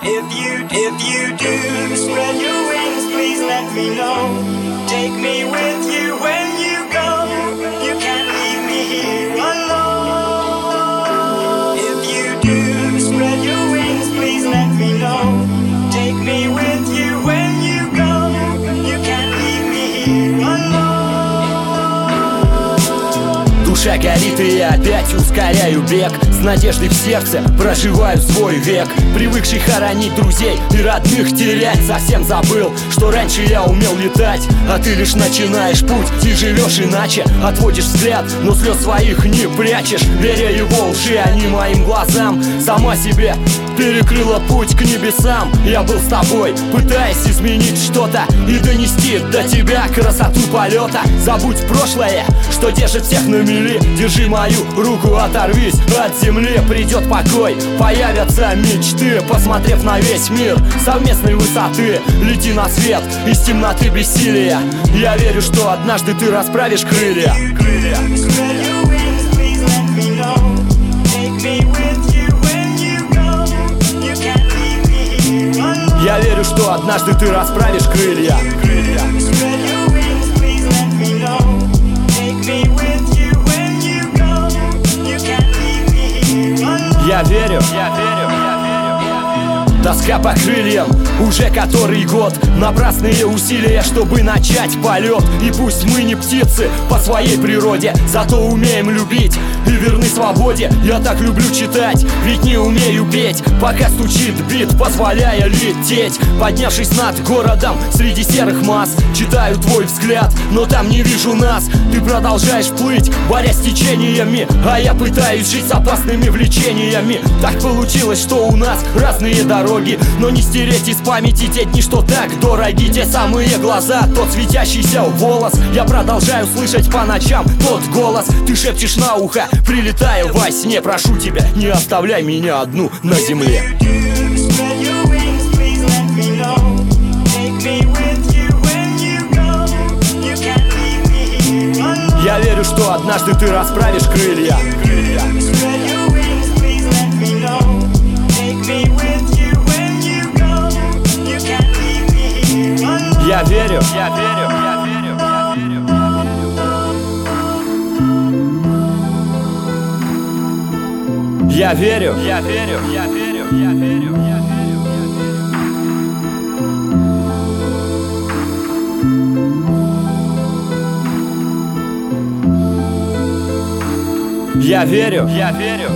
If you do, spread your wings, please let me know. Take me with you when you go. You can't leave me here alone. If you do, spread your wings, please let me know. Take me with you when you go. You can't leave me here alone. Душа горит, и я опять ускоряю бег. С надеждой в сердце проживаю свой век. Привыкший хоронить друзей и родных терять. Совсем забыл, что раньше я умел летать. А ты лишь начинаешь путь и живешь иначе. Отводишь взгляд, но слез своих не прячешь. Веря его лжи, а не моим глазам. Сама себе перекрыла путь к небесам. Я был с тобой, пытаясь изменить что-то и донести до тебя красоту полета. Забудь прошлое, что держит всех на мели. Держи мою руку, оторвись от земли. Придет покой, появятся мечты. Посмотрев на весь мир совместной высоты, лети на свет из темноты бессилия. Я верю, что однажды ты расправишь крылья. Я верю, что однажды ты расправишь крылья. Я верю, я верю. Тоска по крыльям уже который год. Напрасные усилия, чтобы начать полет. И пусть мы не птицы по своей природе, зато умеем любить и верны свободе. Я так люблю читать, ведь не умею петь. Пока стучит бит, позволяя лететь. Поднявшись над городом среди серых масс, читаю твой взгляд, но там не вижу нас. Ты продолжаешь плыть, борясь с течениями, а я пытаюсь жить с опасными влечениями. Так получилось, что у нас разные дороги, но не стереть из памяти те дни, что так дороги. Те самые глаза, тот светящийся волос. Я продолжаю слышать по ночам тот голос. Ты шепчешь на ухо, прилетая во сне. Прошу тебя, не оставляй меня одну на земле. Я верю, что однажды ты расправишь крылья. Я верю, я верю, я верю, я верю. Я верю, я верю, я верю, я верю, я верю. Я верю, я верю.